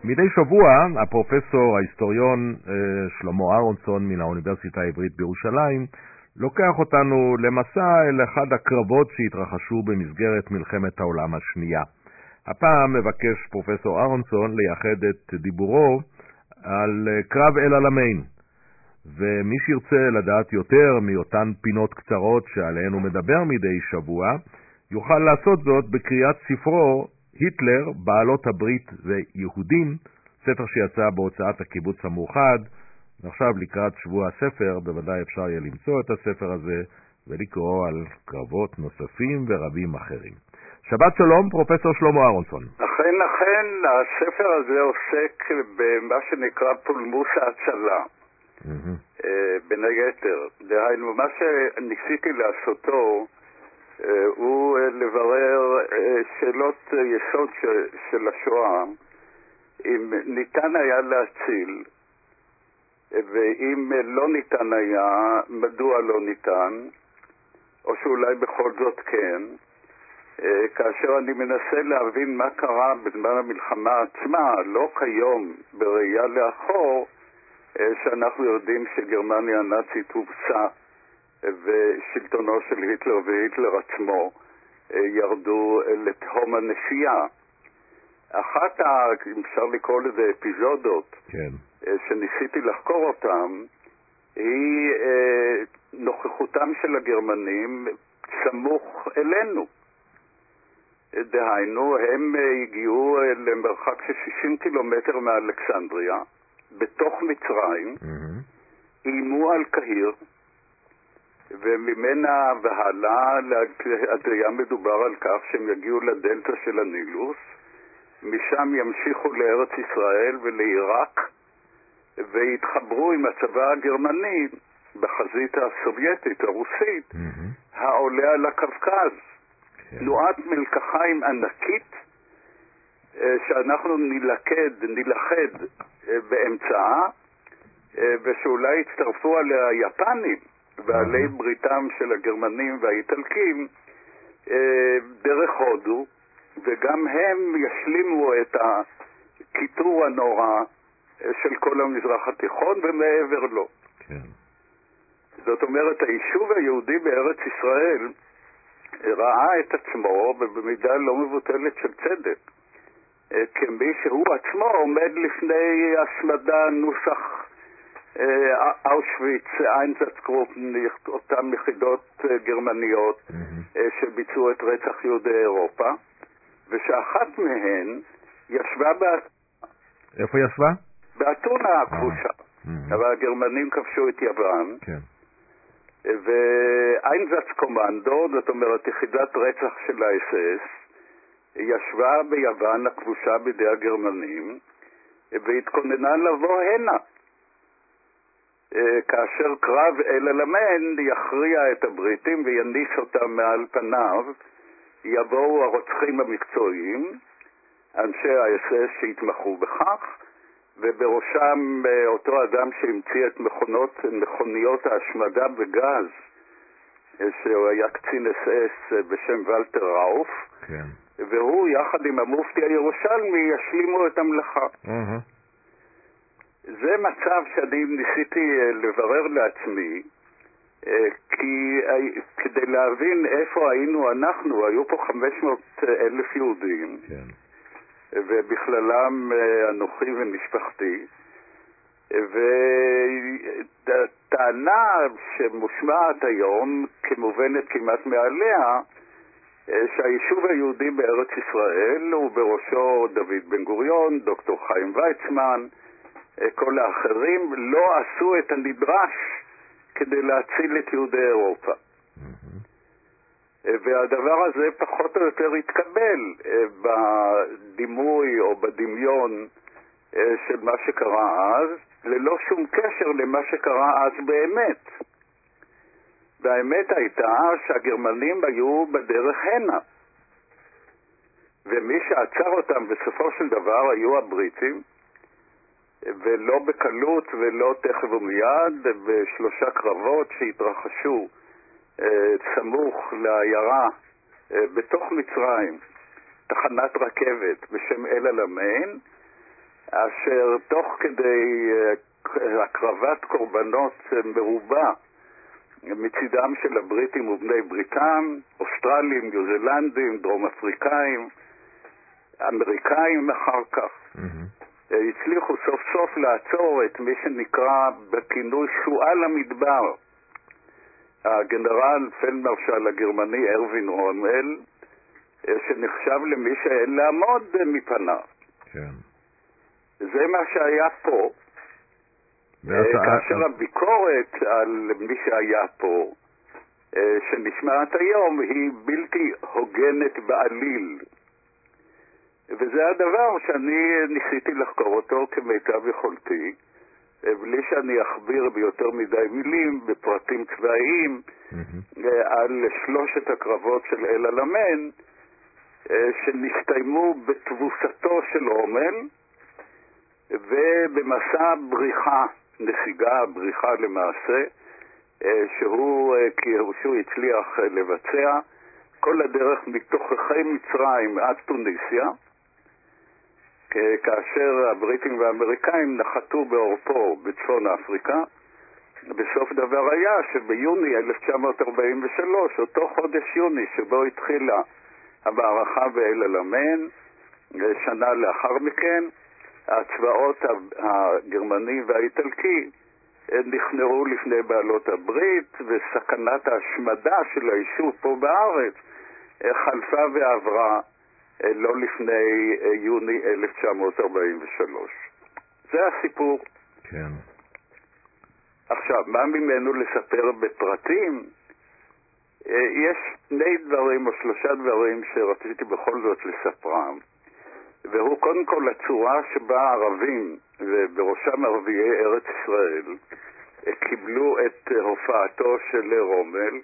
מדי שבוע הפרופסור, ההיסטוריון שלמה אהרונסון מן האוניברסיטה העברית בירושלים לוקח אותנו למסע אל אחד הקרבות שהתרחשו במסגרת מלחמת העולם השנייה. הפעם מבקש פרופסור אהרונסון לייחד את דיבורו על קרב אל עלמיין, ומי שירצה לדעת יותר מאותן פינות קצרות שעליהן הוא מדבר מדי שבוע, יוכל לעשות זאת בקריאת ספרו היטלר, בעלות הברית ויהודים, ספר שיצא בהוצאת הקיבוץ המאוחד. ועכשיו לקראת שבוע הספר בוודאי אפשר יהיה למצוא את הספר הזה ולקרוא על קרבות נוספים ורבים אחרים. שבת שלום, פרופסור שלמה אהרונסון. אכן, הספר הזה עוסק במה שנקרא פולמוס ההצלה. בין היתר, דהיינו, מה שניסיתי לעשותו הוא לברר שאלות יסוד של השואה, אם ניתן היה להציל, ואם לא ניתן היה, מדוע לא ניתן, או שאולי בכל זאת כן, כאשר אני מנסה להבין מה קרה בזמן המלחמה עצמה, לא כיום בראייה לאחור, שאנחנו יודעים שגרמניה הנאצית הובסה ושלטונו של היטלר והיטלר עצמו ירדו לתהום הנפייה. אחת, אם אפשר לקרוא לזה אפיזודות, כן, שניסיתי לחקור אותם, היא נוכחותם של הגרמנים סמוך אלינו. דהיינו, הם הגיעו למרחק של 60 קילומטר מאלכסנדריה, בתוך מצרים, איימו על קהיר, וממנה והלאה היה מדובר על כך שהם יגיעו לדלטה של הנילוס, משם ימשיכו לארץ ישראל ולעיראק, והתחברו עם הצבא הגרמני בחזית הסובייטית, הרוסית, העולה על הקווקז. תנועת מלקחיים ענקית, שאנחנו נילחד באמצעה, ושאולי הצטרפו עליה היפנים ועלי בריתם של הגרמנים והאיטלקים דרך הודו, וגם הם ישלימו את הכיתור הנורא של כל המזרח התיכון ומעבר לו. זאת אומרת, היישוב היהודי בארץ ישראל ראה את עצמו במידה לא מבוטלת של צדק, כמי שהוא עצמו עומד לפני השמדה נוסח אושוויץ, איינזצגרופן, אותן יחידות גרמניות שביצעו את רצח יהודי אירופה, ושאחת מהן ישבה איפה ישבה? באתונה הכבושה. אבל הגרמנים כבשו את יוון, ואיינזצקומנדו, זאת אומרת יחידת רצח של האס-אס, ישבה ביוון הכבושה בידי הגרמנים, והתכוננה לבוא הנה. כאשר קרב אל עלמיין יכריע את הבריטים ויניס אותם מעל פניו, יבואו הרוצחים המקצועיים, אנשי האס-אס שהתמחו בכך, ובראשם אותו אדם שהמציא את מכוניות ההשמדה בגז, שהוא היה קצין אס-אס בשם ולטר ראוף, כן. והוא יחד עם המופתי הירושלמי ישלימו את המלאכה. זה מצב שאני ניסיתי לברר לעצמי, כי כדי להבין איפה היינו אנחנו, היו פה 500,000 יהודים, כן. ובכללם אנוכי ומשפחתי, וטענה שמושמעת היום כמובנת כמעט מעליה, שהיישוב היהודי בארץ ישראל, ובראשו דוד בן גוריון, דוקטור חיים ויצמן, כל האחרים, לא עשו את הנדרש כדי להציל את יהודי אירופה. והדבר הזה פחות או יותר התקבל בדימוי או בדמיון של מה שקרה אז, ללא שום קשר למה שקרה אז באמת. והאמת הייתה שהגרמנים היו בדרך הנה, ומי שעצר אותם בסופו של דבר היו הבריטים, ולא בקלות ולא תכף ומיד, בשלושה קרבות שהתרחשו סמוך לעיירה בתוך מצרים, תחנת רכבת בשם אל עלמיין, אשר תוך כדי הקרבת קורבנות מרובה מצידם של הבריטים ובני בריתם, אוסטרלים, ניו-זילנדים, דרום אפריקאים, אמריקאים אחר כך, הצליחו סוף סוף לעצור את מי שנקרא בכינוי שועל המדבר, הגנרל פלדמרשל הגרמני ארווין רומל, שנחשב למי שאין לעמוד מפניו. כן. זה מה שהיה פה. כאשר הביקורת על מי שהיה פה, שנשמעת היום, היא בלתי הוגנת בעליל. וזה הדבר שאני ניסיתי לחקור אותו כמיטב יכולתי, בלי שאני אכביר ביותר מדי מילים, בפרטים צבאיים, על שלושת הקרבות של אל-עלמיין, שנסתיימו בתבוסתו של רומל, ובמסע בריחה, נסיגה, בריחה למעשה, שהוא הצליח לבצע כל הדרך מתוככי מצרים עד טוניסיה, כאשר הבריטים והאמריקאים נחתו באורפו בצפון אפריקה. בסוף דבר היה שביוני 1943, אותו חודש יוני שבו התחילה המערכה באל-עלמיין, שנה לאחר מכן, הצבאות הגרמני והאיטלקי נכנעו לפני בעלות הברית, וסכנת ההשמדה של היישוב פה בארץ חלפה ועברה לא לפני יוני 1943. זה הסיפור. כן. עכשיו, מה ממנו לספר בפרטים? יש שני דברים או שלושה דברים שרציתי בכל זאת לספרם. והוא קודם כל הצורה שבה הערבים, ובראשם ערביי ארץ ישראל, קיבלו את הופעתו של רומל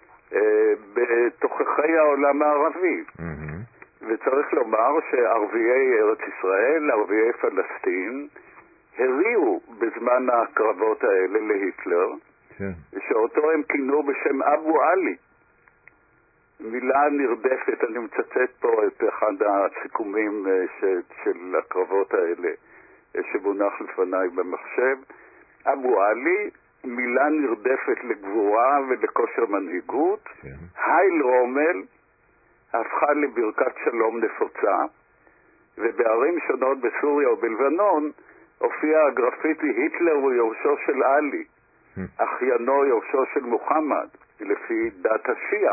בתוככי העולם הערבי. וצריך לומר שערביי ארץ ישראל, ערביי פלסטין, הריעו בזמן הקרבות האלה להיטלר, שאותו הם כינו בשם אבו עלי. מילה נרדפת, אני מצטט פה את אחד הסיכומים של הקרבות האלה שמונח לפניי במחשב. אבו עלי, מילה נרדפת לגבורה ולכושר מנהיגות. הייל רומל הפכה לברכת שלום נפוצה, ובערים שונות בסוריה ובלבנון הופיע הגרפיטי היטלר הוא יורשו של עלי, אחיינו יורשו של מוחמד, לפי דת השיעה.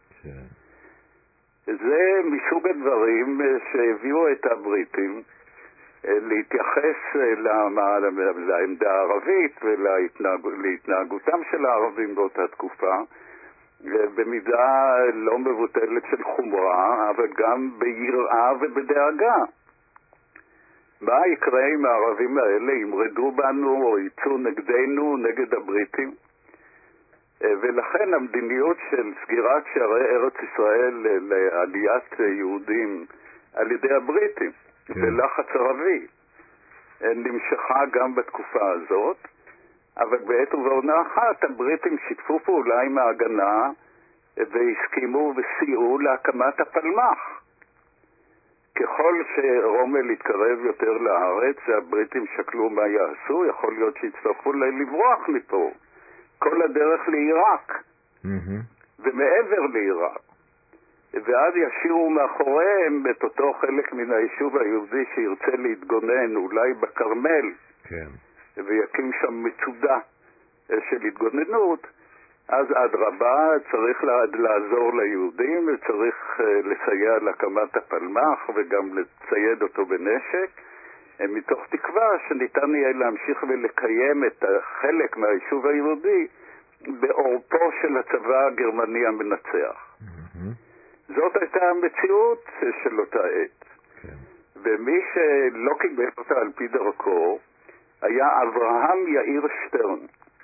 זה מסוג הדברים שהביאו את הבריטים להתייחס לעמדה הערבית ולהתנהגותם של הערבים באותה תקופה במידה לא מבוטלת של חומרה, אבל גם ביראה ובדאגה. מה יקרה אם הערבים האלה ימרדו בנו או יצאו נגדנו, נגד הבריטים? ולכן המדיניות של סגירת שערי ארץ ישראל לעליית יהודים על ידי הבריטים ולחץ ערבי נמשכה גם בתקופה הזאת, אבל בעת ובעונה אחת הבריטים שיתפו פעולה עם ההגנה והסכימו וסייעו להקמת הפלמ"ח. ככל שרומל התקרב יותר לארץ והבריטים שקלו מה יעשו, יכול להיות שיצטרכו לברוח מפה כל הדרך לעיראק ומעבר לעיראק, ואז ישאירו מאחוריהם את אותו חלק מן היישוב היהודי שירצה להתגונן אולי בכרמל, ויקים שם מצודה של התגוננות. אז אדרבה, צריך לעזור ליהודים וצריך לסייע להקמת הפלמ"ח וגם לצייד אותו בנשק, מתוך תקווה שניתן יהיה להמשיך ולקיים את חלק מהיישוב היהודי באורפו של הצבא הגרמני המנצח. זאת הייתה המציאות של אותה עת. ומי שלא קיבל אותה על פי דרכו היה אברהם יאיר שטרן,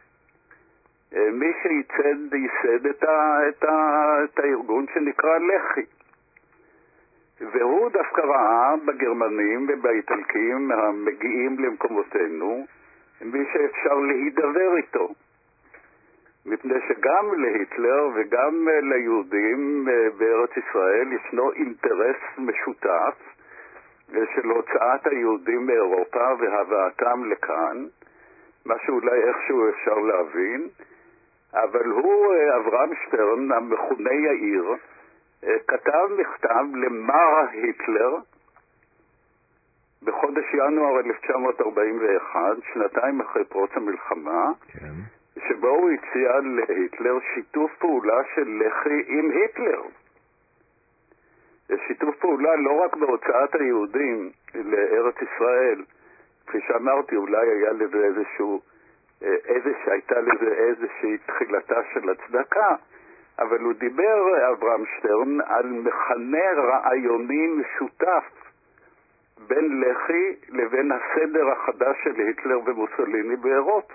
מי שייסד את הארגון שנקרא לח"י. והוא דווקא ראה בגרמנים ובאיטלקים המגיעים למקומותינו מי שאפשר להידבר איתו, מפני שגם להיטלר וגם ליהודים בארץ ישראל ישנו אינטרס משותף של הוצאת היהודים מאירופה והבאתם לכאן, מה שאולי איכשהו אפשר להבין, אבל הוא, אברהם שטרן, המכונה יאיר, כתב מכתב למר היטלר בחודש ינואר 1941, שנתיים אחרי פרוץ המלחמה, כן. שבו הוא הציע להיטלר שיתוף פעולה של לח"י עם היטלר. שיתוף פעולה לא רק בהוצאת היהודים לארץ ישראל, כפי שאמרתי, אולי היה לזה שהייתה לזה איזושהי תחילתה של הצדקה, אבל הוא דיבר, אברהם שטרן, על מכנה רעיוני משותף בין לח"י לבין הסדר החדש של היטלר ומוסוליני באירופה.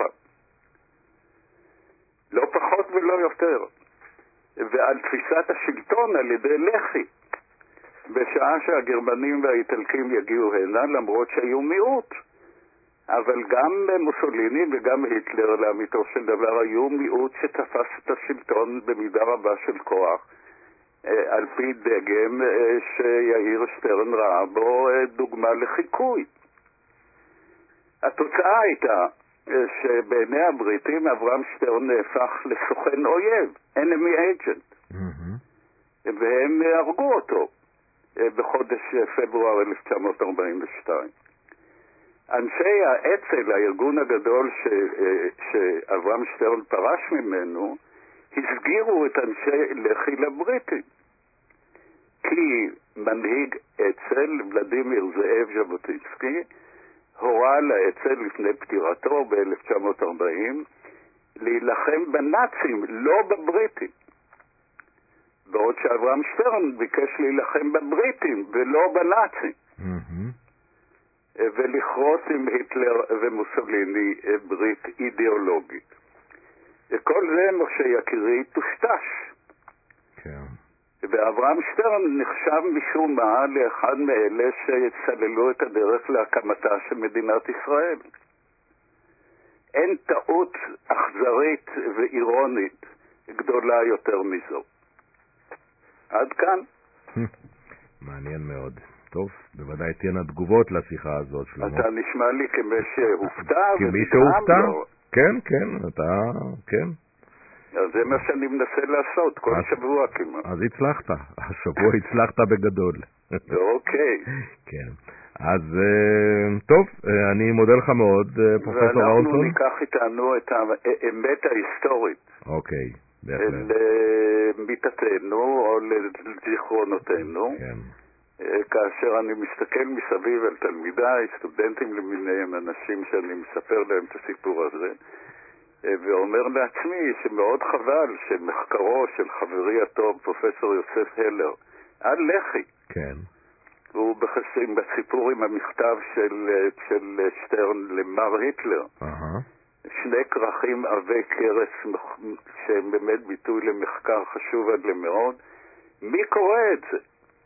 לא פחות ולא יותר. ועל תפיסת השלטון על ידי לח"י, בשעה שהגרמנים והאיטלקים יגיעו הנה, למרות שהיו מיעוט. אבל גם מוסוליני וגם היטלר, לאמיתו של דבר, היו מיעוט שתפס את השלטון במידה רבה של כוח, על פי דגם שיאיר שטרן ראה בו דוגמה לחיקוי. התוצאה הייתה שבעיני הבריטים אברהם שטרן נהפך לסוכן אויב, enemy agent, והם הרגו אותו בחודש פברואר 1942. אנשי האצ"ל, הארגון הגדול שאברהם שטרן פרש ממנו, הסגירו את אנשי לח"י לבריטים. כי מנהיג אצ"ל, ולדימיר זאב ז'בוטינסקי, הורה לאצ"ל לפני פטירתו ב-1940 להילחם בנאצים, לא בבריטים. בעוד שאברהם שטרן ביקש להילחם בבריטים ולא בנאצים. ולכרות עם היטלר ומוסוליני ברית אידיאולוגית. וכל זה, משה יקירי, טושטש. כן. ואברהם שטרן נחשב משום מה לאחד מאלה שצללו את הדרך להקמתה של מדינת ישראל. אין טעות אכזרית ואירונית גדולה יותר מזו. עד כאן. מעניין מאוד. טוב, בוודאי תהיינה תגובות לשיחה הזאת, שלמה. אתה נשמע לי כמי שהופתע. כמי שהופתע? כן, אתה, כן. אז זה מה שאני מנסה לעשות, כל שבוע כמעט. אז הצלחת, השבוע הצלחת בגדול. אוקיי. כן. אז טוב, אני מודה לך מאוד, פרופסור אהרונסון. ואנחנו ניקח איתנו את האמת ההיסטורית. אוקיי, בהחלט. למיתתנו או לזיכרונותינו. כן. כאשר אני מסתכל מסביב על תלמידיי, סטודנטים למיניהם, אנשים שאני מספר להם את הסיפור הזה, ואומר לעצמי שמאוד חבל שמחקרו של חברי הטוב, פרופסור יוסף הלר, על לח"י, כן. הוא בסיפור עם המכתב של שטרן למר היטלר, שני כרכים עבי קרס שהם באמת ביטוי למחקר חשוב עד למאוד, מי קורא את זה?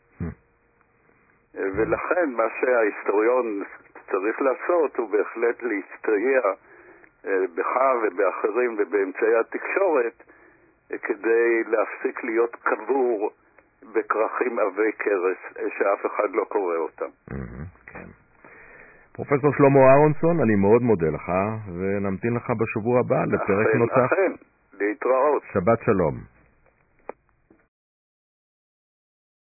ולכן מה שההיסטוריון צריך לעשות הוא בהחלט להסתייע בך ובאחרים ובאמצעי התקשורת כדי להפסיק להיות קבור בכרכים עבי קרס שאף אחד לא קורא אותם. כן. פרופסור שלמה אהרונסון, אני מאוד מודה לך ונמתין לך בשבוע הבא לפרק נוסף. אכן, להתראות. שבת שלום.